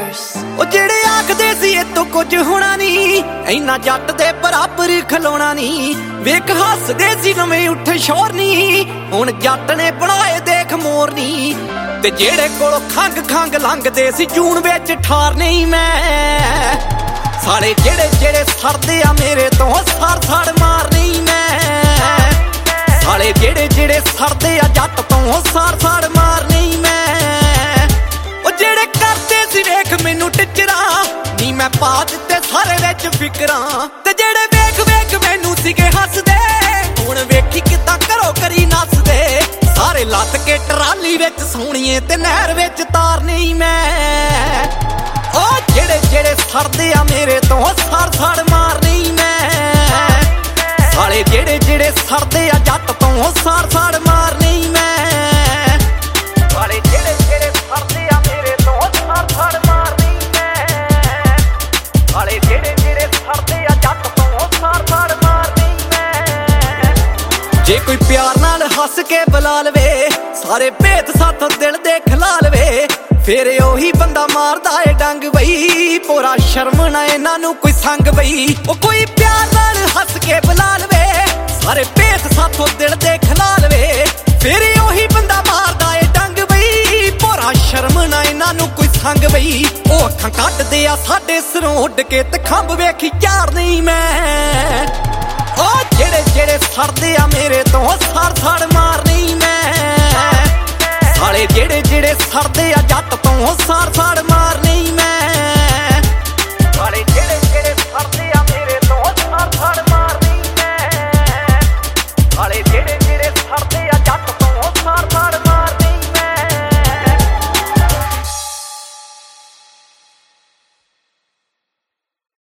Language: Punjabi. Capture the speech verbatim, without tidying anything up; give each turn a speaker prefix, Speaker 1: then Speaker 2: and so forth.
Speaker 1: ਉਹ ਜਿਹੜੇ ਆਖਦੇ ਸੀ ਇਹ ਤੋਂ ਕੁਝ ਹੋਣਾ ਨਹੀਂ, ਇੰਨਾ ਜੱਟ ਦੇ ਬਰਾਬਰ ਖਲੋਣਾ ਨਹੀਂ। ਵੇਖ ਹੱਸਦੇ ਸੀ ਨਵੇਂ ਉੱਠੇ ਸ਼ੋਰ ਨਹੀਂ, ਹੁਣ ਜੱਟ ਨੇ ਬਣਾਏ ਦੇਖ ਮੋਰ ਨਹੀਂ। ਤੇ ਜਿਹੜੇ ਕੋਲੋਂ ਖੰਗ ਖੰਗ ਲੰਘਦੇ ਸੀ ਜੂਨ ਵਿੱਚ ਠਾਰ ਨਹੀਂ ਮੈਂ। ਸਾਲੇ ਜਿਹੜੇ ਜਿਹੜੇ ਸਰਦੇ ਆ ਮੇਰੇ ਤੋਂ ਸਰ ਸੜ ਮਾਰ ਨਹੀਂ ਮੈਂ। ਸਾਲੇ ਜਿਹੜੇ ਜਿਹੜੇ ਸਰਦੇ ਆ ਜੱਟ ਤੋਂ ਸਰ ਸੜ ਮਾਰ ਨਹੀਂ ਮੈਂ। ਉਹ ਜਿਹੜੇ ਕਰਦੇ ਸੀ ਵੇਖ ਮੈਨੂੰ ਟਿਚਰਾਂ ਨੀ ਮੈਂ ਪਾ ਦਿੱਤੇ ਸਾਰੇ ਵਿੱਚ ਫਿਕਰਾਂ। ਤੇ ਜਿਹੜੇ ਵੇਖ ਵੇਖ ਮੈਨੂੰ ਸੀਗੇ ਹੱਸਦੇ, ਹੁਣ ਵੇਖੀ ਕਿੱਦਾਂ ਘਰੋਂ ਕਰੀ ਨੱਸਦੇ। ਸਾਰੇ ਲੱਦ ਕੇ ਟਰਾਲੀ ਵਿੱਚ ਸੋਣੀਏ ਤੇ ਨਹਿਰ ਵਿੱਚ ਤਾਰ ਨਹੀਂ ਮੈਂ। ਉਹ ਜਿਹੜੇ ਜਿਹੜੇ ਸਰਦੇ ਆ ਮੇਰੇ ਤੋਂ ਸਰ ਸੜ ਮਾਰ ਨਹੀਂ ਮੈਂ। ਸਾਲੇ ਜਿਹੜੇ ਜਿਹੜੇ ਸਰਦੇ ਆ ਜੱਟ ਤੋਂ ਸਰ ਸੜ ਮਾਰ ਨਹੀਂ ਮੈਂ। ਸਾਲੇ ਜਿਹੜੇ ਜਿਹੜੇ ਸਰਦੇ ਆ ਮੇਰੇ ਤੋਂ ਸਰ ਸੜ ਮਾਰ ਨਹੀਂ ਮੈਂ। ਸਾਲੇ ਜਿਹੜੇ ਜਿਹੜੇ ਸਰਦੇ ਆ ਜੱਟ ਤੋਂ ਸਰ ਸੜ ਮਾਰ ਨਹੀਂ ਮੈਂ। ਜੇ ਕੋਈ ਪਿਆਰ ਨਾਲ ਹੱਸ ਕੇ ਬੁਲਾ ਲਵੇ, ਸਾਰੇ ਭੇਤ ਸਾਥੋਂ ਦਿਲ ਦੇ ਖਿਲਾ ਲਵੇ, ਫੇਰ ਉਹੀ ਬੰਦਾ ਮਾਰਦਾ ਏ ਡੰਗ ਬਈ। ਪੂਰਾ ਸ਼ਰਮ ਨਾ ਇਹਨਾਂ ਨੂੰ ਕੋਈ ਸੰਗ ਬਈ। ਉਹ ਕੋਈ ਪਿਆਰ ਨਾਲ ਹੱਸ ਕੇ ਬੁਲਾ ਲਵੇ, ਸਾਰੇ ਭੇਤ ਸਾਥੋਂ ਦਿਲ ਦੇ ਖਿਲਾ ਲਵੇ, ਫੇਰ ਉਹੀ ਬੰਦਾ ਮਾਰਦਾ ਏ ਡੰਗ ਬਈ। ਪੂਰਾ ਸ਼ਰਮ ਨਾ ਇਹਨਾਂ ਨੂੰ ਕੋਈ ਸੰਗ ਬਈ। ਉਹ ਅੱਖਾਂ ਕੱਢਦੇ ਆ ਸਾਡੇ ਸਿਰੋਂ ਉੱਡ ਕੇ ਤੇ ਖੰਭ ਵੇਖੀ ਚਾਰ ਨਹੀਂ ਮੈਂ। ਉਹ ਜਿਹੜੇ ਜਿਹੜੇ ਸਰਦੇ ਆ ਮੇਰੇ ਤੋਂ ਸਰ ਸੜ ਮਾਰ ਨਹੀਂ ਮੈਂ। ਸਾਲੇ ਜਿਹੜੇ ਜਿਹੜੇ ਸਰਦੇ ਆ ਜੱਟ ਤੋਂ ਸਰ ਸੜ ਮਾਰ ਨਹੀਂ ਮੈਂ। ਸਾਲੇ ਜਿਹੜੇ ਜਿਹੜੇ ਸਰਦੇ ਆ ਮੇਰੇ ਤੋਂ ਸਰ ਸੜ ਮਾਰ ਨਹੀਂ ਮੈਂ। ਸਾਲੇ ਜਿਹੜੇ